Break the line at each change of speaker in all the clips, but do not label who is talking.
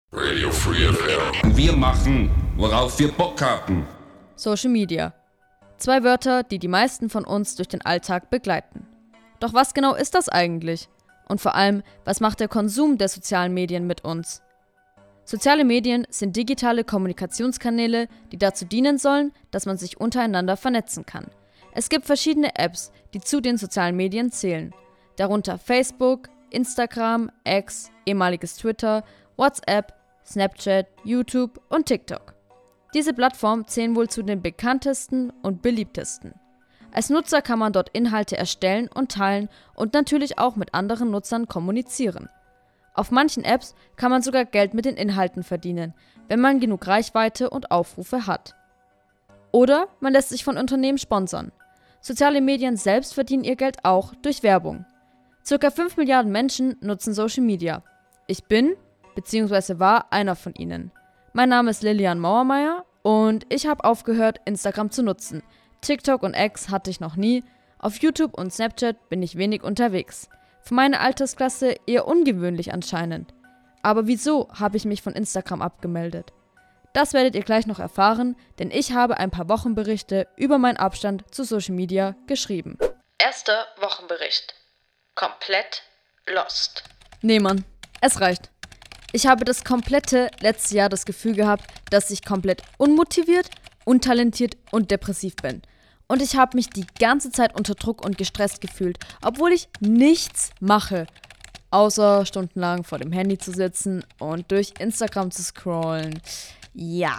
Radio Free FM. Wir machen, worauf wir Bock haben.
Social Media. 2 Wörter, die die meisten von uns durch den Alltag begleiten. Doch was genau ist das eigentlich? Und vor allem, was macht der Konsum der sozialen Medien mit uns? Soziale Medien sind digitale Kommunikationskanäle, die dazu dienen sollen, dass man sich untereinander vernetzen kann. Es gibt verschiedene Apps, die zu den sozialen Medien zählen. Darunter Facebook, Instagram, X, ehemaliges Twitter, WhatsApp, Snapchat, YouTube und TikTok. Diese Plattformen zählen wohl zu den bekanntesten und beliebtesten. Als Nutzer kann man dort Inhalte erstellen und teilen und natürlich auch mit anderen Nutzern kommunizieren. Auf manchen Apps kann man sogar Geld mit den Inhalten verdienen, wenn man genug Reichweite und Aufrufe hat. Oder man lässt sich von Unternehmen sponsern. Soziale Medien selbst verdienen ihr Geld auch durch Werbung. Circa 5 Milliarden Menschen nutzen Social Media. Ich bin bzw. war einer von ihnen. Mein Name ist Lilian Mauermeier und ich habe aufgehört, Instagram zu nutzen. TikTok und X hatte ich noch nie. Auf YouTube und Snapchat bin ich wenig unterwegs. Für meine Altersklasse eher ungewöhnlich anscheinend. Aber wieso habe ich mich von Instagram abgemeldet? Das werdet ihr gleich noch erfahren, denn ich habe ein paar Wochenberichte über meinen Abstand zu Social Media geschrieben. Erster Wochenbericht. Komplett lost. Nee, Mann, es reicht. Ich habe das komplette letzte Jahr das Gefühl gehabt, dass ich komplett unmotiviert, untalentiert und depressiv bin. Und ich habe mich die ganze Zeit unter Druck und gestresst gefühlt, obwohl ich nichts mache, außer stundenlang vor dem Handy zu sitzen und durch Instagram zu scrollen. Ja,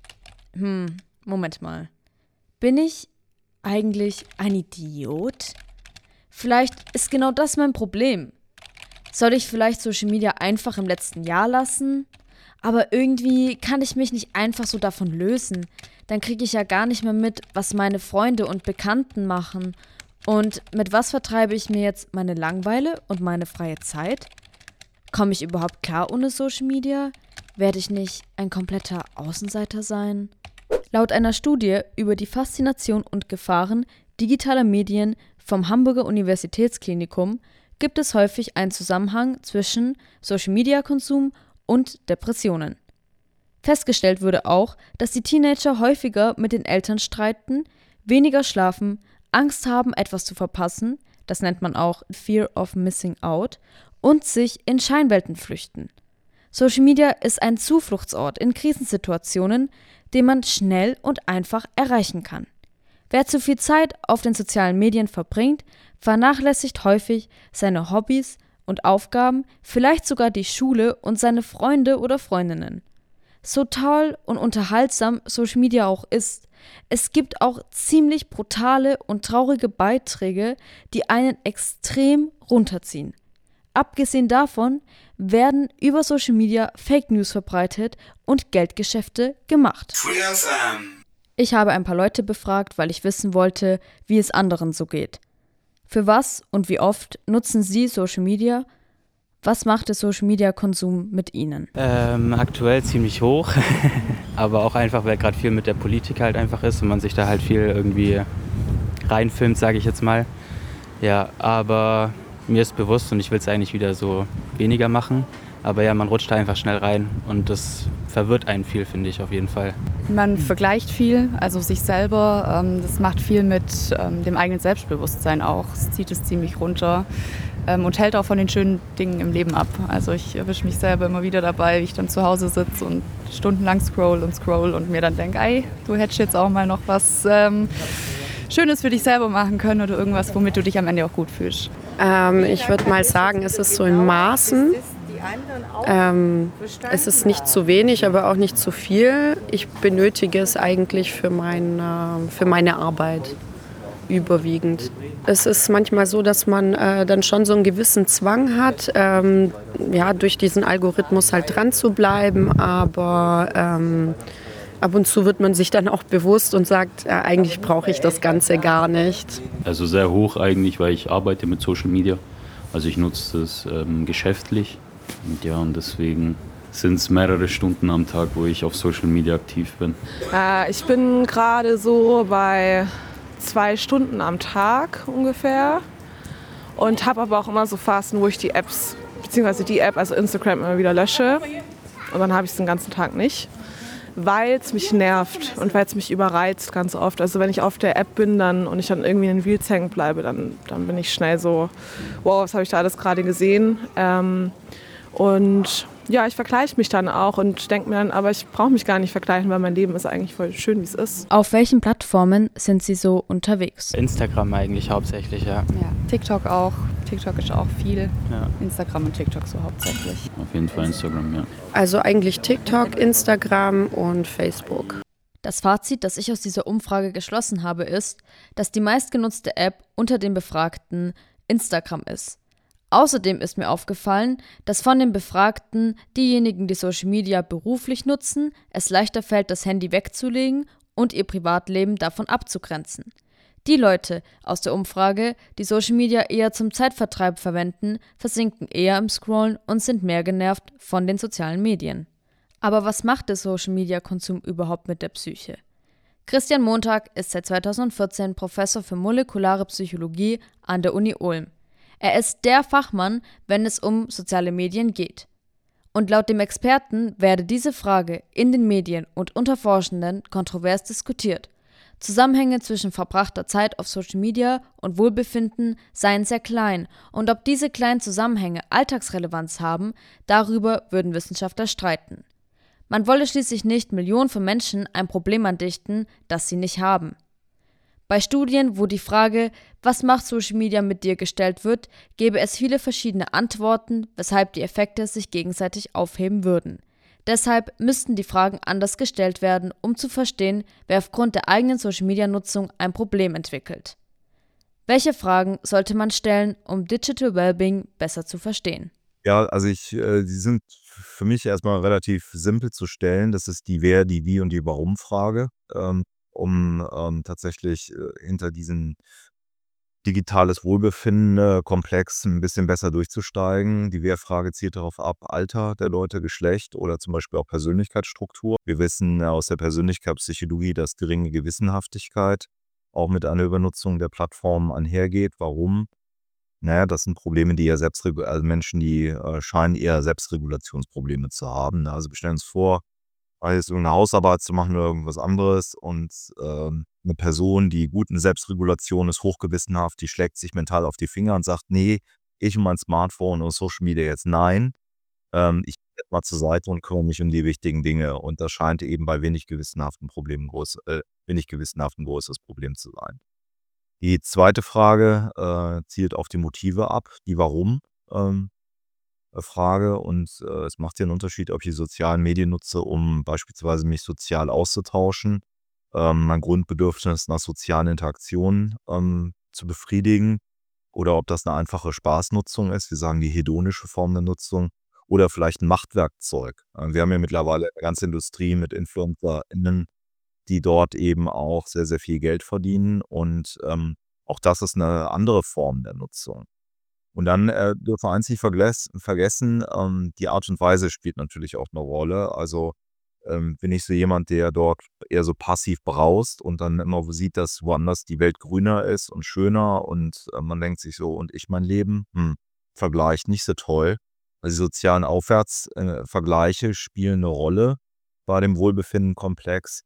Moment mal. Bin ich eigentlich ein Idiot? Vielleicht ist genau das mein Problem. Soll ich vielleicht Social Media einfach im letzten Jahr lassen? Aber irgendwie kann ich mich nicht einfach so davon lösen. Dann kriege ich ja gar nicht mehr mit, was meine Freunde und Bekannten machen. Und mit was vertreibe ich mir jetzt meine Langeweile und meine freie Zeit? Komme ich überhaupt klar ohne Social Media? Werde ich nicht ein kompletter Außenseiter sein? Laut einer Studie über die Faszination und Gefahren digitaler Medien vom Hamburger Universitätsklinikum gibt es häufig einen Zusammenhang zwischen Social-Media-Konsum und Depressionen. Festgestellt wurde auch, dass die Teenager häufiger mit den Eltern streiten, weniger schlafen, Angst haben, etwas zu verpassen, das nennt man auch Fear of Missing Out, und sich in Scheinwelten flüchten. Social Media ist ein Zufluchtsort in Krisensituationen, den man schnell und einfach erreichen kann. Wer zu viel Zeit auf den sozialen Medien verbringt, vernachlässigt häufig seine Hobbys und Aufgaben, vielleicht sogar die Schule und seine Freunde oder Freundinnen. So toll und unterhaltsam Social Media auch ist, es gibt auch ziemlich brutale und traurige Beiträge, die einen extrem runterziehen. Abgesehen davon werden über Social Media Fake News verbreitet und Geldgeschäfte gemacht. Ich habe ein paar Leute befragt, weil ich wissen wollte, wie es anderen so geht. Für was und wie oft nutzen Sie Social Media? Was macht der Social Media Konsum mit Ihnen?
Aktuell ziemlich hoch, aber auch einfach, weil gerade viel mit der Politik halt einfach ist und man sich da halt viel irgendwie reinfilmt, sage ich jetzt mal. Ja, aber mir ist bewusst und ich will es eigentlich wieder so weniger machen. Aber ja, man rutscht da einfach schnell rein und das verwirrt einen viel, finde ich auf jeden Fall.
Man vergleicht viel, also sich selber. Das macht viel mit dem eigenen Selbstbewusstsein auch. Es zieht es ziemlich runter und hält auch von den schönen Dingen im Leben ab. Also ich erwische mich selber immer wieder dabei, wie ich dann zu Hause sitze und stundenlang scroll und mir dann denke, ey, du hättest jetzt auch mal noch was Schönes für dich selber machen können oder irgendwas, womit du dich am Ende auch gut fühlst.
Ich würde mal sagen, es ist so in Maßen. Es ist nicht zu wenig, aber auch nicht zu viel. Ich benötige es eigentlich für meine Arbeit überwiegend. Es ist manchmal so, dass man dann schon so einen gewissen Zwang hat, durch diesen Algorithmus halt dran zu bleiben, aber ab und zu wird man sich dann auch bewusst und sagt, eigentlich brauche ich das Ganze gar nicht.
Also sehr hoch eigentlich, weil ich arbeite mit Social Media. Also ich nutze das geschäftlich. Und deswegen sind es mehrere Stunden am Tag, wo ich auf Social Media aktiv bin.
Ich bin gerade so bei 2 Stunden am Tag ungefähr und habe aber auch immer so Phasen, wo ich die Apps, beziehungsweise die App, also Instagram, immer wieder lösche. und dann habe ich es den ganzen Tag nicht, weil es mich nervt und weil es mich überreizt ganz oft. Also wenn ich auf der App bin und ich dann irgendwie in den Reels hängen bleibe, dann bin ich schnell so, wow, was habe ich da alles gerade gesehen? Und ja, ich vergleiche mich dann auch und denke mir dann, aber ich brauche mich gar nicht vergleichen, weil mein Leben ist eigentlich voll schön, wie es ist.
Auf welchen Plattformen sind Sie so unterwegs?
Instagram eigentlich hauptsächlich, ja.
Ja, TikTok auch. TikTok ist auch viel.
Ja.
Instagram und TikTok so hauptsächlich.
Auf jeden Fall Instagram, ja.
Also eigentlich TikTok, Instagram und Facebook.
Das Fazit, das ich aus dieser Umfrage geschlossen habe, ist, dass die meistgenutzte App unter den Befragten Instagram ist. Außerdem ist mir aufgefallen, dass von den Befragten diejenigen, die Social Media beruflich nutzen, es leichter fällt, das Handy wegzulegen und ihr Privatleben davon abzugrenzen. Die Leute aus der Umfrage, die Social Media eher zum Zeitvertreib verwenden, versinken eher im Scrollen und sind mehr genervt von den sozialen Medien. Aber was macht der Social Media Konsum überhaupt mit der Psyche? Christian Montag ist seit 2014 Professor für molekulare Psychologie an der Uni Ulm. Er ist der Fachmann, wenn es um soziale Medien geht. Und laut dem Experten werde diese Frage in den Medien und unter Forschenden kontrovers diskutiert. Zusammenhänge zwischen verbrachter Zeit auf Social Media und Wohlbefinden seien sehr klein, und ob diese kleinen Zusammenhänge Alltagsrelevanz haben, darüber würden Wissenschaftler streiten. Man wolle schließlich nicht Millionen von Menschen ein Problem andichten, das sie nicht haben. Bei Studien, wo die Frage, was macht Social Media mit dir, gestellt wird, gäbe es viele verschiedene Antworten, weshalb die Effekte sich gegenseitig aufheben würden. Deshalb müssten die Fragen anders gestellt werden, um zu verstehen, wer aufgrund der eigenen Social-Media-Nutzung ein Problem entwickelt. Welche Fragen sollte man stellen, um Digital Wellbeing besser zu verstehen?
Ja, also die sind für mich erstmal relativ simpel zu stellen. Das ist die Wer-, die Wie- und die Warum-Frage, um tatsächlich hinter diesen digitales Wohlbefinden-Komplex ein bisschen besser durchzusteigen. Die Wer-Frage zielt darauf ab, Alter der Leute, Geschlecht oder zum Beispiel auch Persönlichkeitsstruktur. Wir wissen aus der Persönlichkeitspsychologie, dass geringe Gewissenhaftigkeit auch mit einer Übernutzung der Plattformen einhergeht. Warum? Naja, das sind Probleme, die also Menschen, die scheinen eher Selbstregulationsprobleme zu haben. Also wir stellen uns vor, jetzt irgendeine Hausarbeit zu machen oder irgendwas anderes und eine Person, die gut in Selbstregulation ist, hochgewissenhaft, die schlägt sich mental auf die Finger und sagt, nee, ich und mein Smartphone und Social Media jetzt nein. Ich gehe jetzt mal zur Seite und kümmere mich um die wichtigen Dinge. Und das scheint eben bei wenig gewissenhaften ein großes Problem zu sein. Die zweite Frage zielt auf die Motive ab, die Warum-Frage. Und es macht ja einen Unterschied, ob ich die sozialen Medien nutze, um beispielsweise mich sozial auszutauschen, mein Grundbedürfnis nach sozialen Interaktionen zu befriedigen, oder ob das eine einfache Spaßnutzung ist, wir sagen die hedonische Form der Nutzung, oder vielleicht ein Machtwerkzeug. Wir haben ja mittlerweile eine ganze Industrie mit InfluencerInnen, die dort eben auch sehr, sehr viel Geld verdienen, und auch das ist eine andere Form der Nutzung. Und dann dürfen wir eins nicht vergessen, die Art und Weise spielt natürlich auch eine Rolle. Also bin ich so jemand, der dort eher so passiv braust und dann immer sieht, dass woanders die Welt grüner ist und schöner, und man denkt sich so, und ich mein Leben? Vergleich nicht so toll. Also die sozialen Aufwärtsvergleiche spielen eine Rolle bei dem Wohlbefinden-Komplex.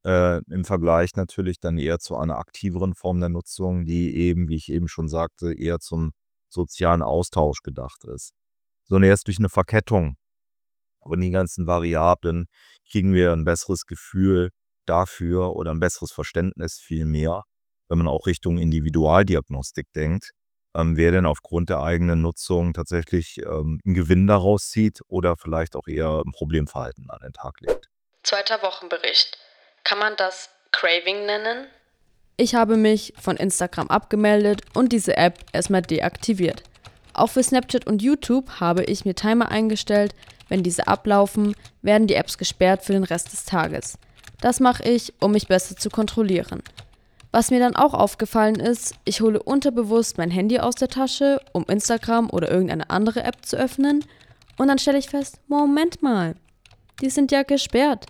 Im Vergleich natürlich dann eher zu einer aktiveren Form der Nutzung, die eben, wie ich eben schon sagte, eher zum sozialen Austausch gedacht ist. So, und erst durch eine Verkettung von den ganzen Variablen kriegen wir ein besseres Gefühl dafür oder ein besseres Verständnis vielmehr, wenn man auch Richtung Individualdiagnostik denkt, wer denn aufgrund der eigenen Nutzung tatsächlich einen Gewinn daraus zieht oder vielleicht auch eher ein Problemverhalten an den Tag legt.
Zweiter Wochenbericht. Kann man das Craving nennen? Ich habe mich von Instagram abgemeldet und diese App erstmal deaktiviert. Auch für Snapchat und YouTube habe ich mir Timer eingestellt. Wenn diese ablaufen, werden die Apps gesperrt für den Rest des Tages. Das mache ich, um mich besser zu kontrollieren. Was mir dann auch aufgefallen ist, ich hole unterbewusst mein Handy aus der Tasche, um Instagram oder irgendeine andere App zu öffnen, und dann stelle ich fest, Moment mal, die sind ja gesperrt.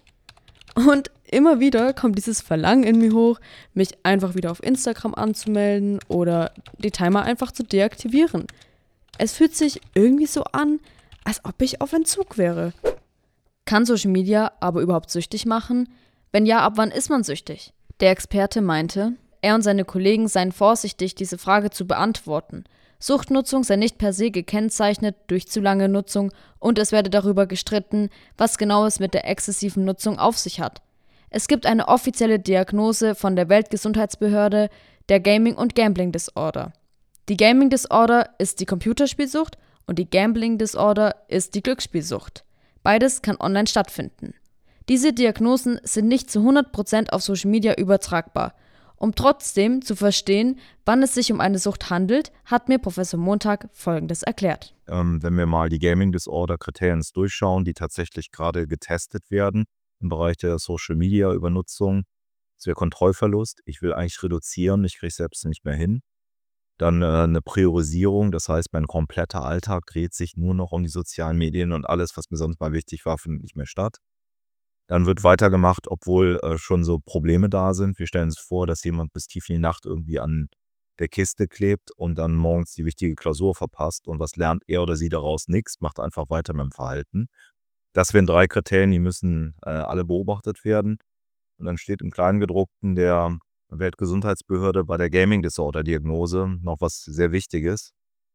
Und immer wieder kommt dieses Verlangen in mir hoch, mich einfach wieder auf Instagram anzumelden oder die Timer einfach zu deaktivieren. Es fühlt sich irgendwie so an, als ob ich auf Entzug wäre. Kann Social Media aber überhaupt süchtig machen? Wenn ja, ab wann ist man süchtig? Der Experte meinte, er und seine Kollegen seien vorsichtig, diese Frage zu beantworten. Suchtnutzung sei nicht per se gekennzeichnet durch zu lange Nutzung und es werde darüber gestritten, was genau es mit der exzessiven Nutzung auf sich hat. Es gibt eine offizielle Diagnose von der Weltgesundheitsbehörde, der Gaming- und Gambling-Disorder. Die Gaming-Disorder ist die Computerspielsucht und die Gambling-Disorder ist die Glücksspielsucht. Beides kann online stattfinden. Diese Diagnosen sind nicht zu 100% auf Social Media übertragbar. Um trotzdem zu verstehen, wann es sich um eine Sucht handelt, hat mir Professor Montag Folgendes erklärt.
Wenn wir mal die Gaming-Disorder-Kriterien durchschauen, die tatsächlich gerade getestet werden im Bereich der Social-Media-Übernutzung, das wäre Kontrollverlust. Ich will eigentlich reduzieren, ich kriege es selbst nicht mehr hin. Dann eine Priorisierung, das heißt, mein kompletter Alltag dreht sich nur noch um die sozialen Medien und alles, was mir sonst mal wichtig war, findet nicht mehr statt. Dann wird weitergemacht, obwohl schon so Probleme da sind. Wir stellen uns vor, dass jemand bis tief in die Nacht irgendwie an der Kiste klebt und dann morgens die wichtige Klausur verpasst. Und was lernt er oder sie daraus? Nichts, macht einfach weiter mit dem Verhalten. Das wären 3 Kriterien, die müssen alle beobachtet werden. Und dann steht im Kleingedruckten der Weltgesundheitsbehörde bei der Gaming-Disorder-Diagnose noch was sehr Wichtiges.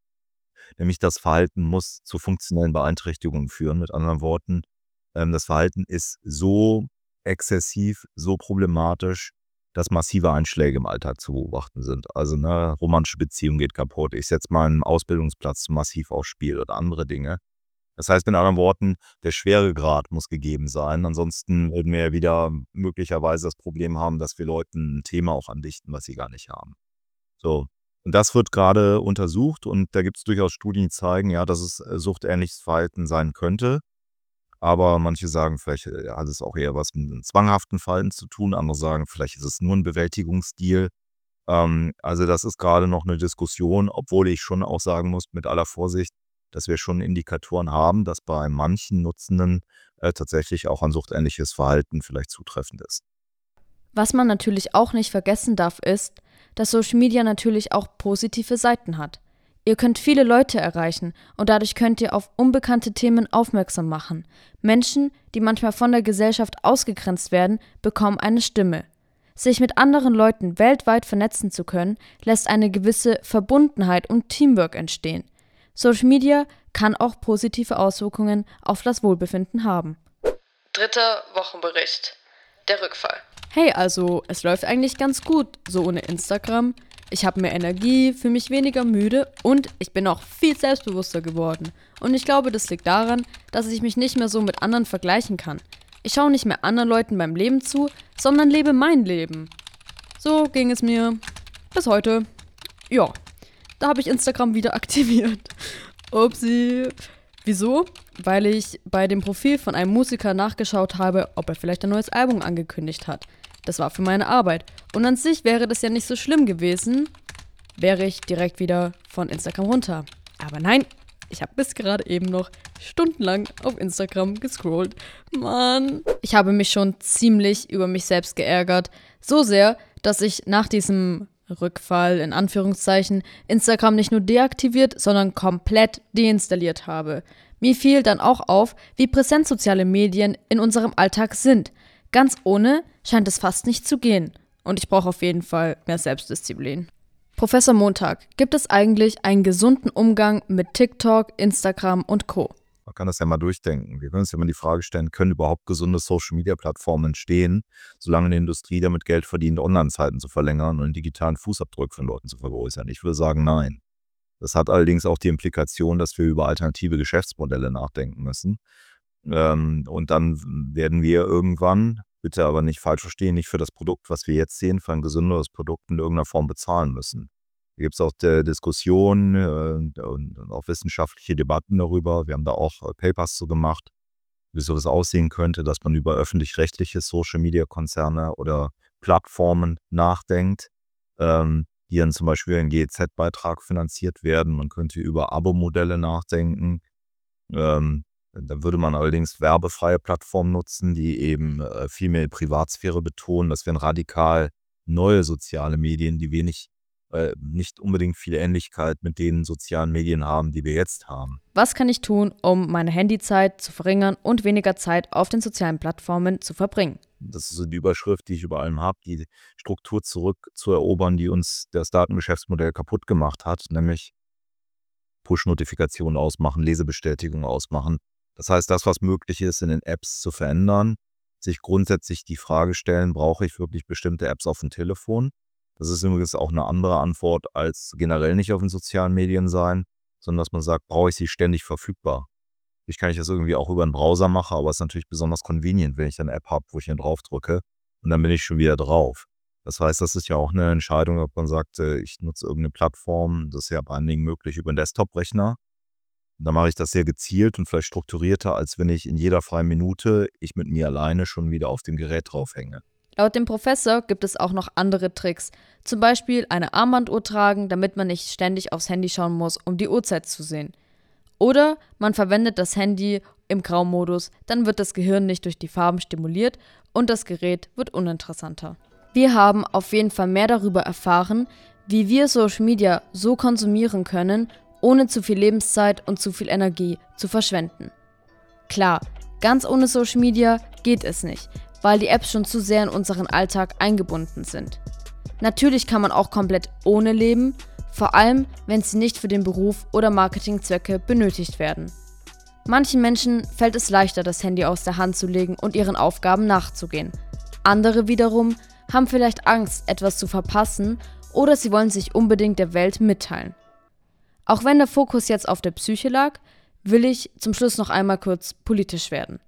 Nämlich das Verhalten muss zu funktionellen Beeinträchtigungen führen. Mit anderen Worten, das Verhalten ist so exzessiv, so problematisch, dass massive Einschläge im Alltag zu beobachten sind. Also eine romantische Beziehung geht kaputt. Ich setze meinen Ausbildungsplatz massiv aufs Spiel oder andere Dinge. Das heißt mit anderen Worten, der Schweregrad muss gegeben sein. Ansonsten würden wir ja wieder möglicherweise das Problem haben, dass wir Leuten ein Thema auch andichten, was sie gar nicht haben. So. Und das wird gerade untersucht und da gibt es durchaus Studien, die zeigen, ja, dass es suchtähnliches Verhalten sein könnte. Aber manche sagen, vielleicht hat es auch eher was mit einem zwanghaften Verhalten zu tun. Andere sagen, vielleicht ist es nur ein Bewältigungsstil. Also das ist gerade noch eine Diskussion, obwohl ich schon auch sagen muss, mit aller Vorsicht, dass wir schon Indikatoren haben, dass bei manchen Nutzenden tatsächlich auch ein suchtähnliches Verhalten vielleicht zutreffend ist.
Was man natürlich auch nicht vergessen darf, ist, dass Social Media natürlich auch positive Seiten hat. Ihr könnt viele Leute erreichen und dadurch könnt ihr auf unbekannte Themen aufmerksam machen. Menschen, die manchmal von der Gesellschaft ausgegrenzt werden, bekommen eine Stimme. Sich mit anderen Leuten weltweit vernetzen zu können, lässt eine gewisse Verbundenheit und Teamwork entstehen. Social Media kann auch positive Auswirkungen auf das Wohlbefinden haben. 3. Wochenbericht. Der Rückfall. Hey, also es läuft eigentlich ganz gut, so ohne Instagram. Ich habe mehr Energie, fühle mich weniger müde und ich bin auch viel selbstbewusster geworden. Und ich glaube, das liegt daran, dass ich mich nicht mehr so mit anderen vergleichen kann. Ich schaue nicht mehr anderen Leuten beim Leben zu, sondern lebe mein Leben. So ging es mir bis heute. Ja, da habe ich Instagram wieder aktiviert. Upsi. Wieso? Weil ich bei dem Profil von einem Musiker nachgeschaut habe, ob er vielleicht ein neues Album angekündigt hat. Das war für meine Arbeit. Und an sich wäre das ja nicht so schlimm gewesen, wäre ich direkt wieder von Instagram runter. Aber nein, ich habe bis gerade eben noch stundenlang auf Instagram gescrollt. Mann. Ich habe mich schon ziemlich über mich selbst geärgert. So sehr, dass ich nach diesem Rückfall, in Anführungszeichen, Instagram nicht nur deaktiviert, sondern komplett deinstalliert habe. Mir fiel dann auch auf, wie präsent soziale Medien in unserem Alltag sind. Ganz ohne scheint es fast nicht zu gehen. Und ich brauche auf jeden Fall mehr Selbstdisziplin. Professor Montag, gibt es eigentlich einen gesunden Umgang mit TikTok, Instagram und Co.?
Man kann das ja mal durchdenken. Wir können uns ja mal die Frage stellen, können überhaupt gesunde Social-Media-Plattformen entstehen, solange die Industrie damit Geld verdient, Online-Zeiten zu verlängern und den digitalen Fußabdruck von Leuten zu vergrößern? Ich würde sagen, nein. Das hat allerdings auch die Implikation, dass wir über alternative Geschäftsmodelle nachdenken müssen. Und dann werden wir irgendwann, bitte aber nicht falsch verstehen, nicht für das Produkt, was wir jetzt sehen, für ein gesünderes Produkt in irgendeiner Form bezahlen müssen. Da gibt es auch Diskussionen und auch wissenschaftliche Debatten darüber. Wir haben da auch Papers zu gemacht, wie sowas aussehen könnte, dass man über öffentlich-rechtliche Social-Media-Konzerne oder Plattformen nachdenkt, die dann zum Beispiel ein GEZ-Beitrag finanziert werden. Man könnte über Abo-Modelle nachdenken. Da würde man allerdings werbefreie Plattformen nutzen, die eben viel mehr Privatsphäre betonen. Das wären radikal neue soziale Medien, die wenig nicht unbedingt viel Ähnlichkeit mit den sozialen Medien haben, die wir jetzt haben.
Was kann ich tun, um meine Handyzeit zu verringern und weniger Zeit auf den sozialen Plattformen zu verbringen?
Das ist so die Überschrift, die ich über allem habe, die Struktur zurückzuerobern, die uns das Datengeschäftsmodell kaputt gemacht hat, nämlich Push-Notifikationen ausmachen, Lesebestätigungen ausmachen. Das heißt, das, was möglich ist, in den Apps zu verändern, sich grundsätzlich die Frage stellen, brauche ich wirklich bestimmte Apps auf dem Telefon? Das ist übrigens auch eine andere Antwort als generell nicht auf den sozialen Medien sein, sondern dass man sagt, brauche ich sie ständig verfügbar? Natürlich kann ich das irgendwie auch über einen Browser machen, aber es ist natürlich besonders convenient, wenn ich eine App habe, wo ich hier drauf drücke und dann bin ich schon wieder drauf. Das heißt, das ist ja auch eine Entscheidung, ob man sagt, ich nutze irgendeine Plattform, das ist ja bei einigen möglich über einen Desktop-Rechner. Da mache ich das sehr gezielt und vielleicht strukturierter, als wenn ich in jeder freien Minute ich mit mir alleine schon wieder auf dem Gerät draufhänge.
Laut dem Professor gibt es auch noch andere Tricks. Zum Beispiel eine Armbanduhr tragen, damit man nicht ständig aufs Handy schauen muss, um die Uhrzeit zu sehen. Oder man verwendet das Handy im Graumodus, dann wird das Gehirn nicht durch die Farben stimuliert und das Gerät wird uninteressanter. Wir haben auf jeden Fall mehr darüber erfahren, wie wir Social Media so konsumieren können, ohne zu viel Lebenszeit und zu viel Energie zu verschwenden. Klar, ganz ohne Social Media geht es nicht, weil die Apps schon zu sehr in unseren Alltag eingebunden sind. Natürlich kann man auch komplett ohne leben, vor allem wenn sie nicht für den Beruf oder Marketingzwecke benötigt werden. Manchen Menschen fällt es leichter, das Handy aus der Hand zu legen und ihren Aufgaben nachzugehen. Andere wiederum haben vielleicht Angst, etwas zu verpassen oder sie wollen sich unbedingt der Welt mitteilen. Auch wenn der Fokus jetzt auf der Psyche lag, will ich zum Schluss noch einmal kurz politisch werden.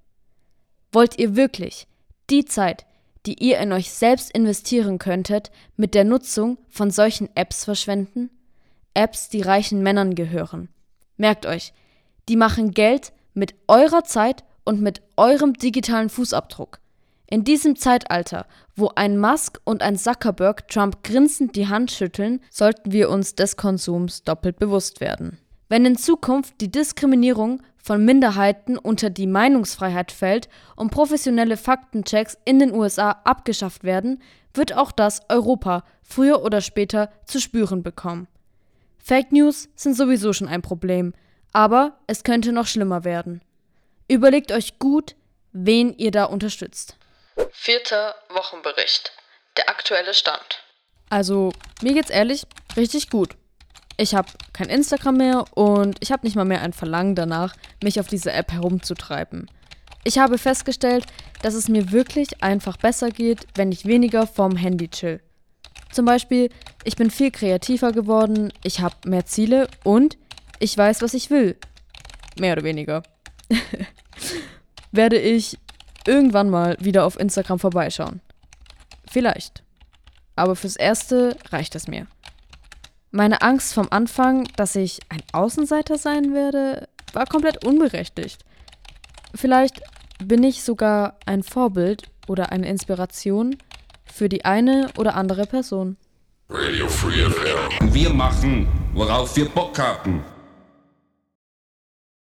Wollt ihr wirklich die Zeit, die ihr in euch selbst investieren könntet, mit der Nutzung von solchen Apps verschwenden? Apps, die reichen Männern gehören. Merkt euch, die machen Geld mit eurer Zeit und mit eurem digitalen Fußabdruck. In diesem Zeitalter, wo ein Musk und ein Zuckerberg Trump grinsend die Hand schütteln, sollten wir uns des Konsums doppelt bewusst werden. Wenn in Zukunft die Diskriminierung von Minderheiten unter die Meinungsfreiheit fällt und professionelle Faktenchecks in den USA abgeschafft werden, wird auch das Europa früher oder später zu spüren bekommen. Fake News sind sowieso schon ein Problem, aber es könnte noch schlimmer werden. Überlegt euch gut, wen ihr da unterstützt. 4. Wochenbericht. Der aktuelle Stand. Also, mir geht's ehrlich richtig gut. Ich habe kein Instagram mehr und ich habe nicht mal mehr ein Verlangen danach, mich auf diese App herumzutreiben. Ich habe festgestellt, dass es mir wirklich einfach besser geht, wenn ich weniger vorm Handy chill. Zum Beispiel, ich bin viel kreativer geworden, ich habe mehr Ziele und ich weiß, was ich will. Mehr oder weniger. Werde ich irgendwann mal wieder auf Instagram vorbeischauen. Vielleicht. Aber fürs Erste reicht es mir. Meine Angst vom Anfang, dass ich ein Außenseiter sein werde, war komplett unberechtigt. Vielleicht bin ich sogar ein Vorbild oder eine Inspiration für die eine oder andere Person.
Radio Free FM. Wir machen, worauf wir Bock haben.